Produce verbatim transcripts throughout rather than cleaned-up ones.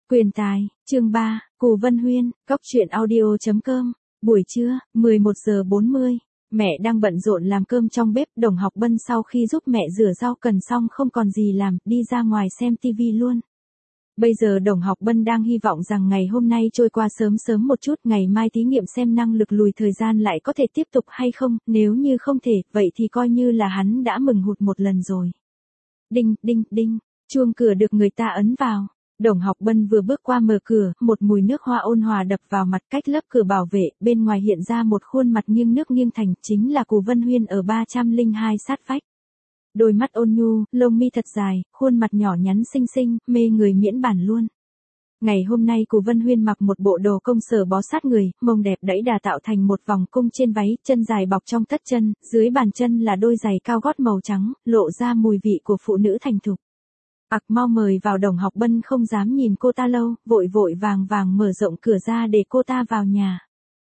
Quyền tài, chương ba, Cù Vân Huyên, cóc truyện audio chấm com, buổi trưa, mười một giờ bốn mươi, mẹ đang bận rộn làm cơm trong bếp. Đồng Học Bân sau khi giúp mẹ rửa rau cần xong không còn gì làm, đi ra ngoài xem tivi luôn. Bây giờ Đồng Học Bân đang hy vọng rằng ngày hôm nay trôi qua sớm sớm một chút, ngày mai thí nghiệm xem năng lực lùi thời gian lại có thể tiếp tục hay không, nếu như không thể, vậy thì coi như là hắn đã mừng hụt một lần rồi. Đinh, đinh, đinh, chuông cửa được người ta ấn vào. Đồng Học Bân vừa bước qua mở cửa, một mùi nước hoa ôn hòa đập vào mặt cách lớp cửa bảo vệ, bên ngoài hiện ra một khuôn mặt nghiêng nước nghiêng thành, chính là Cù Vân Huyên ở ba trăm lẻ hai sát vách. Đôi mắt ôn nhu, lông mi thật dài, khuôn mặt nhỏ nhắn xinh xinh, mê người miễn bản luôn. Ngày hôm nay Cù Vân Huyên mặc một bộ đồ công sở bó sát người, mông đẹp đẫy đà tạo thành một vòng cung trên váy, chân dài bọc trong tất chân, dưới bàn chân là đôi giày cao gót màu trắng, lộ ra mùi vị của phụ nữ thành thục. Ặc mau mời vào. Đồng Học Bân không dám nhìn cô ta lâu, vội vội vàng vàng mở rộng cửa ra để cô ta vào nhà.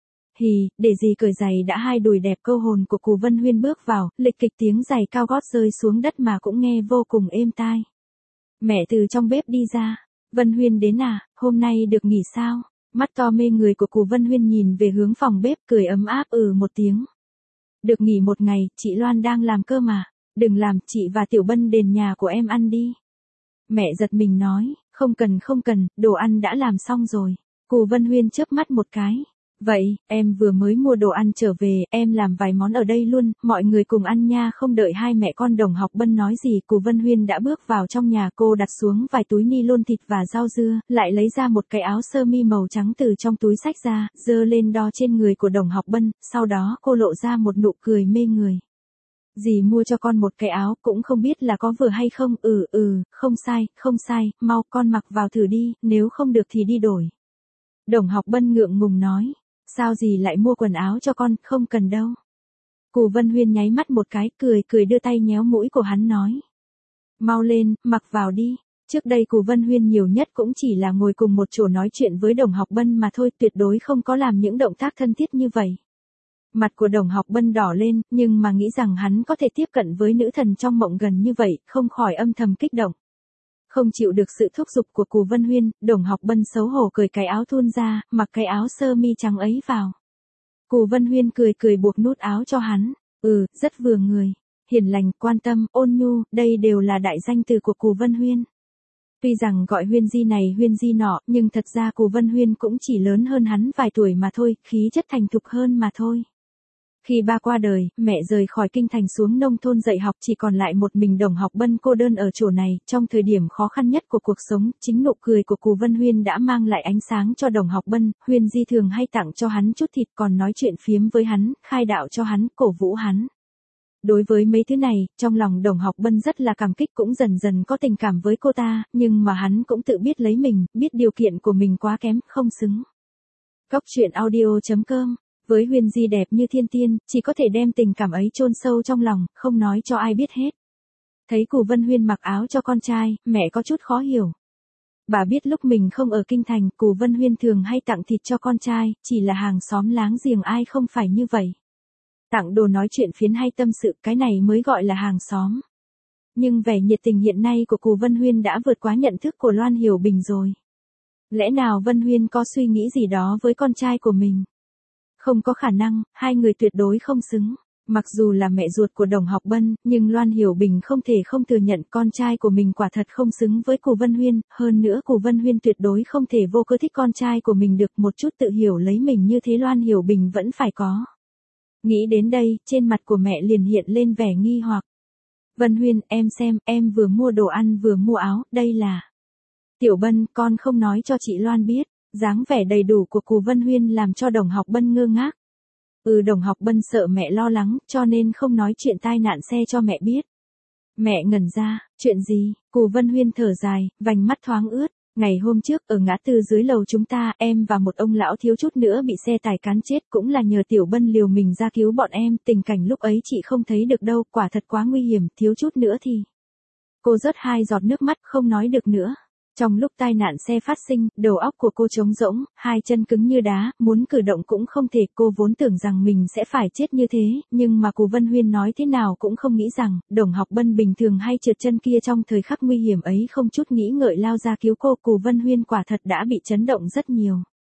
Hì, để gì cởi giày đã, hai đùi đẹp câu hồn của Cù Vân Huyên bước vào, lịch kịch tiếng giày cao gót rơi xuống đất mà cũng nghe vô cùng êm tai. Mẹ từ trong bếp đi ra. Vân Huyên đến à, hôm nay được nghỉ sao? Mắt to mê người của Cù Vân Huyên nhìn về hướng phòng bếp, cười ấm áp ừ một tiếng. Được nghỉ một ngày, chị Loan đang làm cơm mà. Đừng làm, chị và Tiểu Bân đến nhà của em ăn đi. Mẹ giật mình nói, không cần không cần, đồ ăn đã làm xong rồi. Cù Vân Huyên chớp mắt một cái. Vậy, em vừa mới mua đồ ăn trở về, em làm vài món ở đây luôn, mọi người cùng ăn nha. Không đợi hai mẹ con Đồng Học Bân nói gì, Cù Vân Huyên đã bước vào trong nhà. Cô đặt xuống vài túi ni lôn thịt và rau dưa, lại lấy ra một cái áo sơ mi màu trắng từ trong túi xách ra, giơ lên đo trên người của Đồng Học Bân, sau đó cô lộ ra một nụ cười mê người. Dì mua cho con một cái áo, cũng không biết là có vừa hay không. Ừ ừ, không sai, không sai, mau con mặc vào thử đi, nếu không được thì đi đổi. Đồng Học Bân ngượng ngùng nói, sao dì lại mua quần áo cho con, không cần đâu. Cù Vân Huyên nháy mắt một cái, cười cười đưa tay nhéo mũi của hắn nói. Mau lên, mặc vào đi. Trước đây Cù Vân Huyên nhiều nhất cũng chỉ là ngồi cùng một chỗ nói chuyện với Đồng Học Bân mà thôi, tuyệt đối không có làm những động tác thân thiết như vậy. Mặt của Đồng Học Bân đỏ lên, nhưng mà nghĩ rằng hắn có thể tiếp cận với nữ thần trong mộng gần như vậy, không khỏi âm thầm kích động. Không chịu được sự thúc giục của Cù Vân Huyên, Đồng Học Bân xấu hổ cởi cái áo thun ra, mặc cái áo sơ mi trắng ấy vào. Cù Vân Huyên cười cười buộc nút áo cho hắn, ừ, rất vừa người, hiền lành, quan tâm, ôn nhu, đây đều là đại danh từ của Cù Vân Huyên. Tuy rằng gọi Huyên Di này Huyên Di nọ, nhưng thật ra Cù Vân Huyên cũng chỉ lớn hơn hắn vài tuổi mà thôi, khí chất thành thục hơn mà thôi. Khi ba qua đời, mẹ rời khỏi kinh thành xuống nông thôn dạy học, chỉ còn lại một mình Đồng Học Bân cô đơn ở chỗ này. Trong thời điểm khó khăn nhất của cuộc sống, chính nụ cười của Cù Vân Huyên đã mang lại ánh sáng cho Đồng Học Bân. Huyên Di thường hay tặng cho hắn chút thịt, còn nói chuyện phiếm với hắn, khai đạo cho hắn, cổ vũ hắn. Đối với mấy thứ này, trong lòng Đồng Học Bân rất là cảm kích, cũng dần dần có tình cảm với cô ta, nhưng mà hắn cũng tự biết lấy mình, biết điều kiện của mình quá kém, không xứng. Cóc truyện audio chấm com. Với Huyên Di đẹp như thiên tiên, chỉ có thể đem tình cảm ấy chôn sâu trong lòng, không nói cho ai biết hết. Thấy Cù Vân Huyên mặc áo cho con trai, mẹ có chút khó hiểu. Bà biết lúc mình không ở kinh thành, Cù Vân Huyên thường hay tặng thịt cho con trai, chỉ là hàng xóm láng giềng ai không phải như vậy. Tặng đồ nói chuyện phiếm hay tâm sự, cái này mới gọi là hàng xóm. Nhưng vẻ nhiệt tình hiện nay của Cù Vân Huyên đã vượt quá nhận thức của Loan Hiểu Bình rồi. Lẽ nào Vân Huyên có suy nghĩ gì đó với con trai của mình? Không có khả năng, hai người tuyệt đối không xứng. Mặc dù là mẹ ruột của Đồng Học Bân, nhưng Loan Hiểu Bình không thể không thừa nhận con trai của mình quả thật không xứng với Cù Vân Huyên. Hơn nữa Cù Vân Huyên tuyệt đối không thể vô cớ thích con trai của mình được, một chút tự hiểu lấy mình như thế Loan Hiểu Bình vẫn phải có. Nghĩ đến đây, trên mặt của mẹ liền hiện lên vẻ nghi hoặc. Vân Huyên, em xem, em vừa mua đồ ăn vừa mua áo, đây là... Tiểu Bân, con không nói cho chị Loan biết. Dáng vẻ đầy đủ của Cù Vân Huyên làm cho Đồng Học Bân ngơ ngác. Ừ, Đồng Học Bân sợ mẹ lo lắng, cho nên không nói chuyện tai nạn xe cho mẹ biết. Mẹ ngẩn ra, chuyện gì? Cù Vân Huyên thở dài, vành mắt thoáng ướt. Ngày hôm trước, ở ngã tư dưới lầu chúng ta, em và một ông lão thiếu chút nữa bị xe tải cán chết, cũng là nhờ Tiểu Bân liều mình ra cứu bọn em. Tình cảnh lúc ấy chị không thấy được đâu, quả thật quá nguy hiểm, thiếu chút nữa thì... Cô rớt hai giọt nước mắt, không nói được nữa. Trong lúc tai nạn xe phát sinh, đầu óc của cô trống rỗng, hai chân cứng như đá, muốn cử động cũng không thể. Cô vốn tưởng rằng mình sẽ phải chết như thế, nhưng mà Cù Vân Huyên nói thế nào cũng không nghĩ rằng, Đồng Học Bân bình thường hay trượt chân kia trong thời khắc nguy hiểm ấy không chút nghĩ ngợi lao ra cứu cô. Cù Vân Huyên quả thật đã bị chấn động rất nhiều.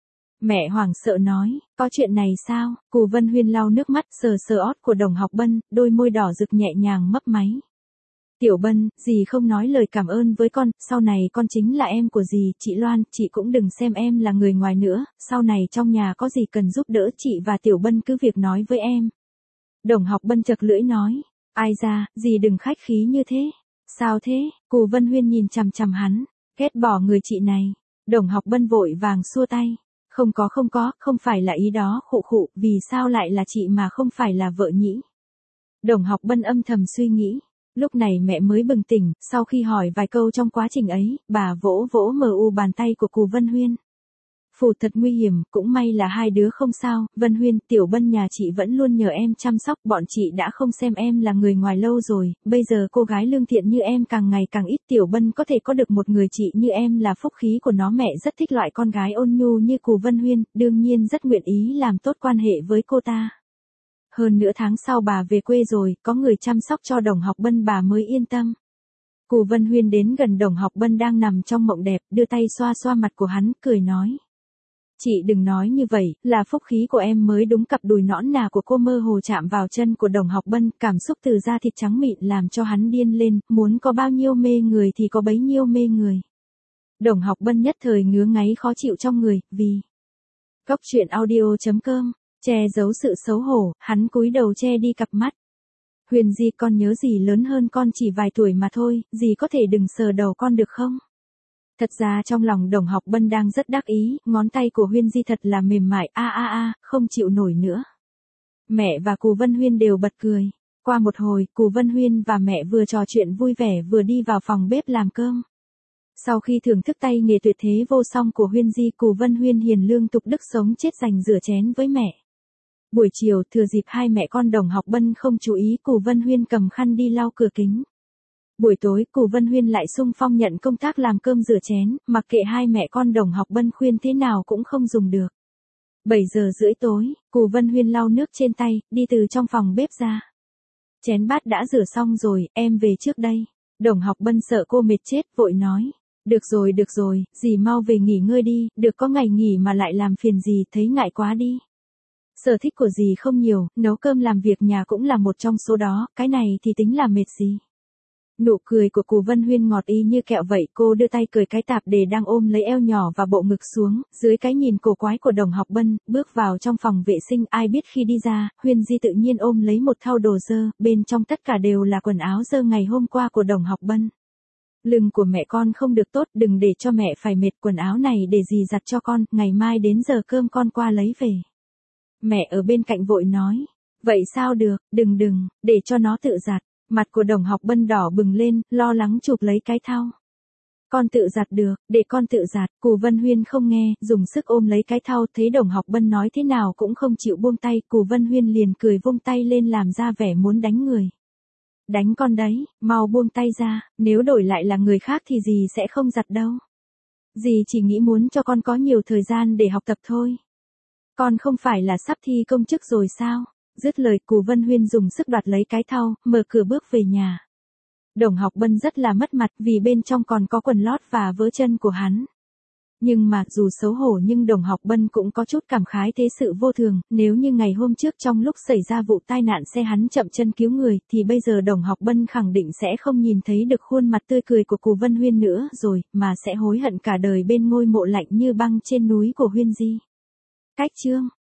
Mẹ hoảng sợ nói, có chuyện này sao? Cù Vân Huyên lau nước mắt, sờ sờ ót của Đồng Học Bân, đôi môi đỏ rực nhẹ nhàng mấp máy. Tiểu Bân, dì không nói lời cảm ơn với con, sau này con chính là em của dì, chị Loan, chị cũng đừng xem em là người ngoài nữa, sau này trong nhà có gì cần giúp đỡ chị và Tiểu Bân cứ việc nói với em. Đồng Học Bân chật lưỡi nói, ai ra, dì đừng khách khí như thế. Sao thế? Cù Vân Huyên nhìn chằm chằm hắn, ghét bỏ người chị này. Đồng Học Bân vội vàng xua tay. Không có không có, không phải là ý đó, khụ khụ, vì sao lại là chị mà không phải là vợ nhỉ? Đồng Học Bân âm thầm suy nghĩ. Lúc này mẹ mới bừng tỉnh, sau khi hỏi vài câu trong quá trình ấy, bà vỗ vỗ mờ u bàn tay của Cù Vân Huyên. Phù thật nguy hiểm, cũng may là hai đứa không sao, Vân Huyên, Tiểu Bân nhà chị vẫn luôn nhờ em chăm sóc, bọn chị đã không xem em là người ngoài lâu rồi, bây giờ cô gái lương thiện như em càng ngày càng ít, Tiểu Bân có thể có được một người chị như em là phúc khí của nó, mẹ rất thích loại con gái ôn nhu như Cù Vân Huyên, đương nhiên rất nguyện ý làm tốt quan hệ với cô ta. Hơn nửa tháng sau bà về quê rồi, có người chăm sóc cho Đồng Học Bân bà mới yên tâm. Cù Vân Huyên đến gần Đồng Học Bân đang nằm trong mộng đẹp, đưa tay xoa xoa mặt của hắn, cười nói. Chị đừng nói như vậy, là phúc khí của em mới đúng. Cặp đùi nõn nà của cô mơ hồ chạm vào chân của Đồng Học Bân, cảm xúc từ da thịt trắng mịn làm cho hắn điên lên, muốn có bao nhiêu mê người thì có bấy nhiêu mê người. Đồng Học Bân nhất thời ngứa ngáy khó chịu trong người, vì... Cốc truyện audio chấm com, che giấu sự xấu hổ, hắn cúi đầu che đi cặp mắt. Huyền Di, con nhớ dì lớn hơn con chỉ vài tuổi mà thôi, dì có thể đừng sờ đầu con được không? Thật ra trong lòng Đồng Học Bân đang rất đắc ý, ngón tay của Huyên Di thật là mềm mại, a a a, không chịu nổi nữa. Mẹ và Cù Vân Huyên đều bật cười. Qua một hồi, Cù Vân Huyên và mẹ vừa trò chuyện vui vẻ vừa đi vào phòng bếp làm cơm. Sau khi thưởng thức tay nghề tuyệt thế vô song của Huyên Di, Cù Vân Huyên hiền lương tục đức sống chết dành rửa chén với mẹ. Buổi chiều, thừa dịp hai mẹ con Đồng Học Bân không chú ý, Cù Vân Huyên cầm khăn đi lau cửa kính. Buổi tối, Cù Vân Huyên lại xung phong nhận công tác làm cơm rửa chén, mặc kệ hai mẹ con Đồng Học Bân khuyên thế nào cũng không dùng được. bảy giờ rưỡi tối, Cù Vân Huyên lau nước trên tay, đi từ trong phòng bếp ra. Chén bát đã rửa xong rồi, em về trước đây. Đồng Học Bân sợ cô mệt chết, vội nói. Được rồi được rồi, dì mau về nghỉ ngơi đi, được có ngày nghỉ mà lại làm phiền dì, thấy ngại quá đi. Sở thích của dì không nhiều, nấu cơm làm việc nhà cũng là một trong số đó, cái này thì tính là mệt gì. Nụ cười của Cù Vân Huyên ngọt y như kẹo vậy, cô đưa tay cởi cái tạp dề đang ôm lấy eo nhỏ và bộ ngực xuống, dưới cái nhìn cổ quái của Đồng Học Bân, bước vào trong phòng vệ sinh. Ai biết khi đi ra, Huyên Di tự nhiên ôm lấy một thau đồ dơ, bên trong tất cả đều là quần áo dơ ngày hôm qua của Đồng Học Bân. Lưng của mẹ con không được tốt, đừng để cho mẹ phải mệt, quần áo này để dì giặt cho con, ngày mai đến giờ cơm con qua lấy về. Mẹ ở bên cạnh vội nói, vậy sao được, đừng đừng, để cho nó tự giặt. Mặt của Đồng Học Bân đỏ bừng lên, lo lắng chụp lấy cái thau. Con tự giặt được, để con tự giặt. Cù Vân Huyên không nghe, dùng sức ôm lấy cái thau, thấy Đồng Học Bân nói thế nào cũng không chịu buông tay, Cù Vân Huyên liền cười vung tay lên làm ra vẻ muốn đánh người. Đánh con đấy, mau buông tay ra, nếu đổi lại là người khác thì dì sẽ không giặt đâu. Dì chỉ nghĩ muốn cho con có nhiều thời gian để học tập thôi. Con không phải là sắp thi công chức rồi sao? Dứt lời, Cù Vân Huyên dùng sức đoạt lấy cái thau, mở cửa bước về nhà. Đồng Học Bân rất là mất mặt vì bên trong còn có quần lót và vớ chân của hắn. Nhưng mà dù xấu hổ nhưng Đồng Học Bân cũng có chút cảm khái thế sự vô thường, nếu như ngày hôm trước trong lúc xảy ra vụ tai nạn xe hắn chậm chân cứu người thì bây giờ Đồng Học Bân khẳng định sẽ không nhìn thấy được khuôn mặt tươi cười của Cù Vân Huyên nữa rồi, mà sẽ hối hận cả đời bên ngôi mộ lạnh như băng trên núi của Huyên Di. Cách chương